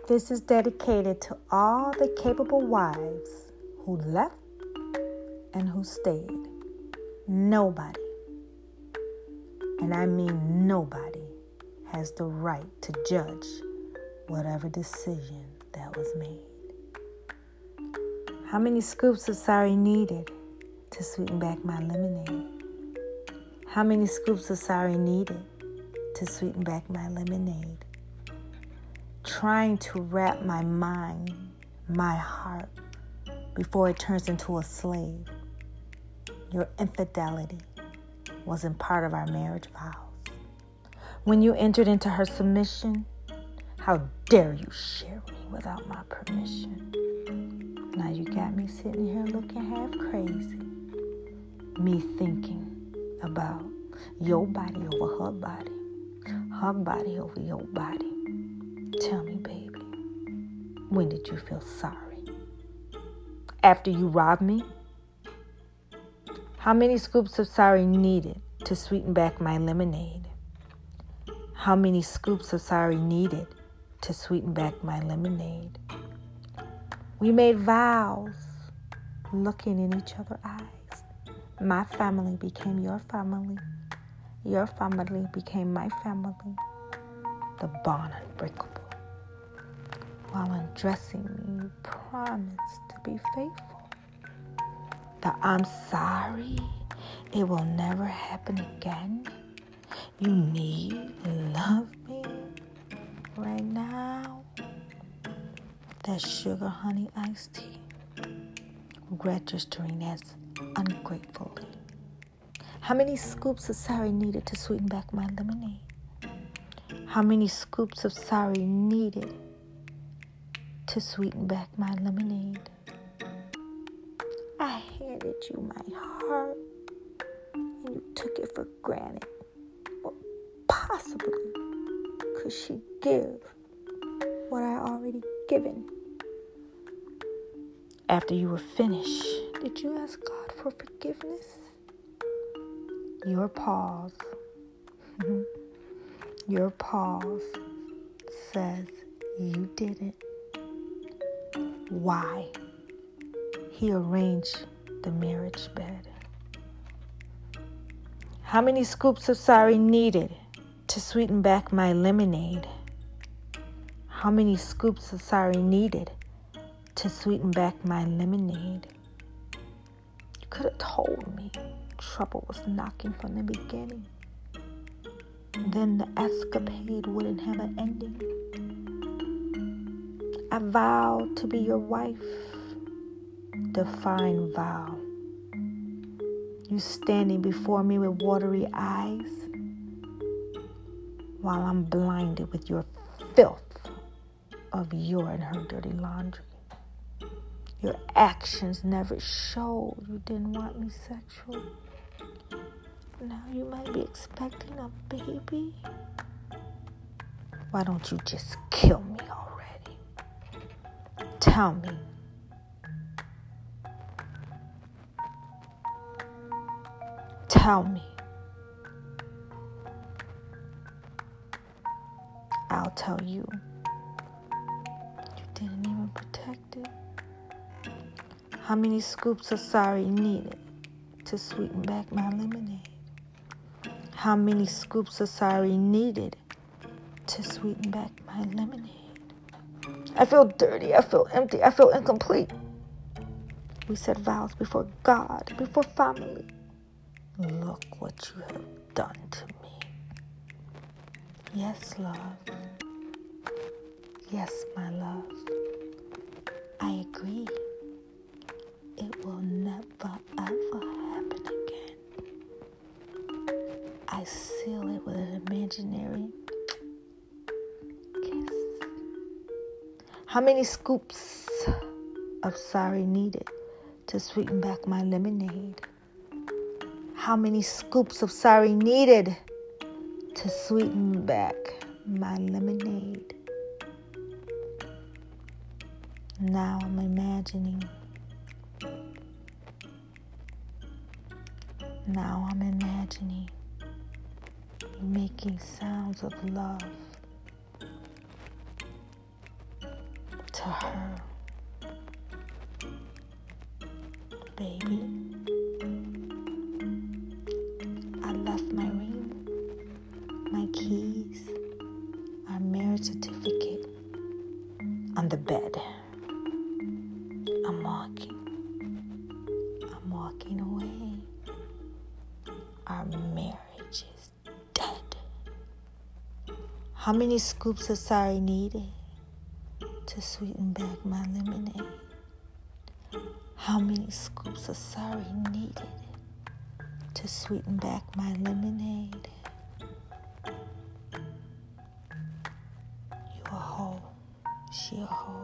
This is dedicated to all the capable wives who left and who stayed. Nobody, and I mean nobody, has the right to judge whatever decision that was made. How many scoops of sorry needed to sweeten back my lemonade? How many scoops of sorry needed to sweeten back my lemonade? Trying to wrap my mind, my heart, before it turns into a slave. Your infidelity wasn't part of our marriage vows. When you entered into her submission, how dare you share me without my permission? Now you got me sitting here looking half crazy. Me thinking about your body over her body over your body. Tell me, baby, when did you feel sorry? After you robbed me? How many scoops of sorry needed to sweeten back my lemonade? How many scoops of sorry needed to sweeten back my lemonade? We made vows, looking in each other's eyes. My family became your family. Your family became my family. The bond unbreakable. While undressing me, you promised to be faithful. The I'm sorry, it will never happen again. You need love me right now. That sugar honey iced tea, registering as ungratefully. How many scoops of sorry needed to sweeten back my lemonade? How many scoops of sorry needed to sweeten back my lemonade? I handed you my heart and you took it for granted. What possibly could she give what I already given? After you were finished, did you ask God for forgiveness? Your pause. Your pause says you didn't. Why? He arranged the marriage bed. How many scoops of sorry needed to sweeten back my lemonade? How many scoops of sorry needed to sweeten back my lemonade? You could have told me trouble was knocking from the beginning. Then the escapade wouldn't have an ending. I vowed to be your wife. Define vow. You standing before me with watery eyes while I'm blinded with your filth of your and her dirty laundry. Your actions never showed you didn't want me sexual. Now you might be expecting a baby. Why don't you just kill me already? Tell me. Tell me. I'll tell you. You didn't even protect it. How many scoops of sorry needed to sweeten back my lemonade? How many scoops of sorry needed to sweeten back my lemonade? I feel dirty. I feel empty. I feel incomplete. We said vows before God, before family. Look what you have done to me. Yes, love. Yes, my love. I agree. It will never, ever happen again. I seal it with an imaginary kiss. How many scoops of sorry needed to sweeten back my lemonade? How many scoops of sorry needed to sweeten back my lemonade? Now I'm imagining. Now I'm imagining you making sounds of love to her, baby, I left my ring, my keys, our marriage certificate on the bed. I'm walking away. Our marriage is dead. How many scoops of sorry needed to sweeten back my lemonade? How many scoops of sorry needed to sweeten back my lemonade? You a hoe, she a hoe.